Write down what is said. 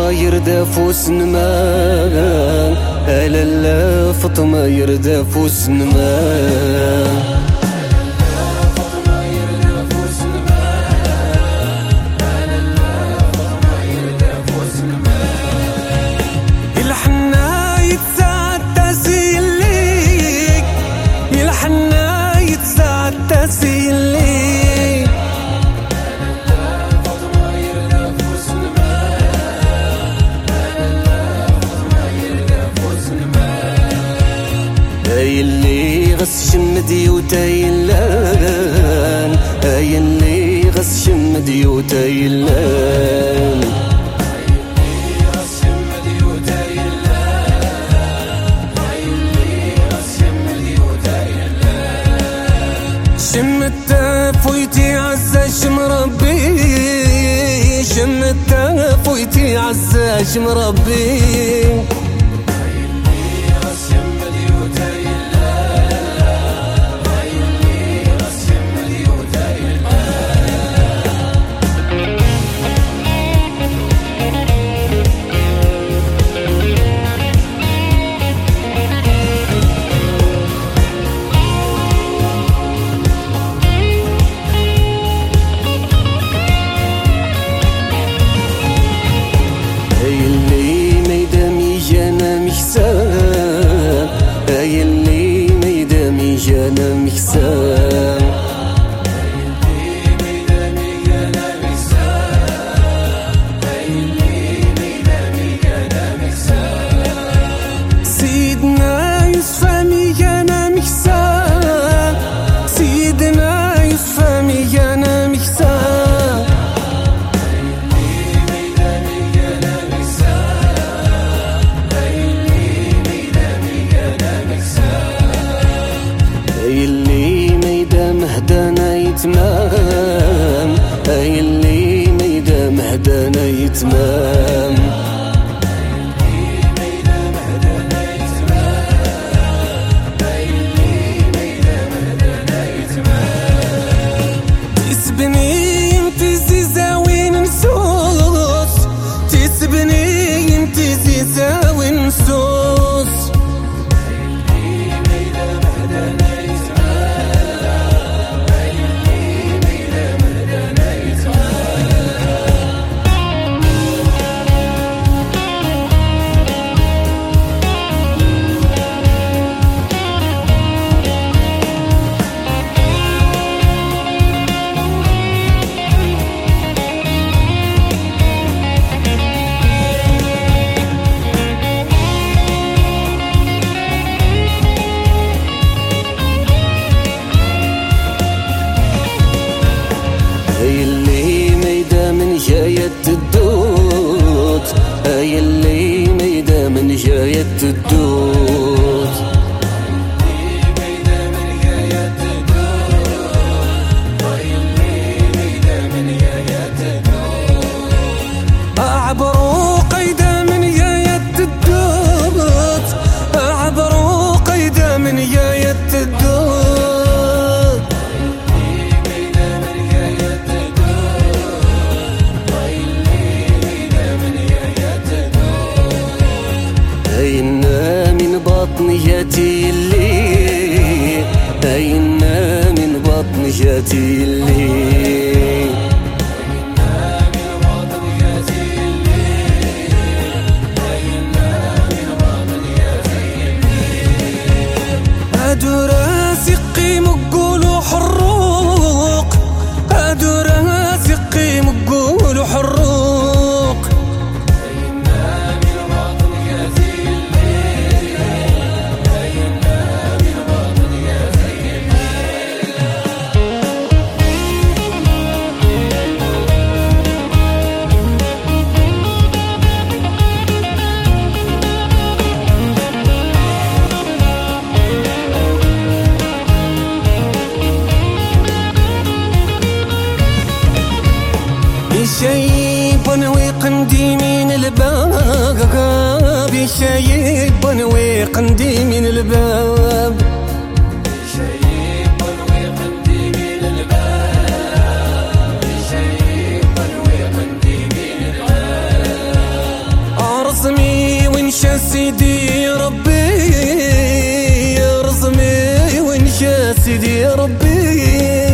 فاطمة يرد فوس نما لا فاطمة يرد فوس نما اللي غس شمدي وتايلان اللي غس شمدي وتايلان شمت فويتي عزة شم ربي شمت فويتي عزة شم ربي اللي ميدامي جانا مكسام سيدنا يوسف ميجانا مكسام سيدنا يوسف ميجانا مكسام اللي ميدا مهدانا يتمام اللي ميدا مهدانا يتمام تسبني انتي زيزاوين نسوس تسبني انتي زيزاوين نسوس اللي ميدا من جاية الدود اللي ميدا من جاية الدود أعبروا قيدا من جاية الدود أعبروا قيدا من جاية الدود أينا من بطن جاتي اللي أينا من بطن جاتي اللي أدور سقي مقول حروق أدور سقي مقول حروق شيب ويقندي من الباب شيب ويقندي من الباب شيب ويقندي من الباب شيب ويقندي من الباب سيدي يا ربي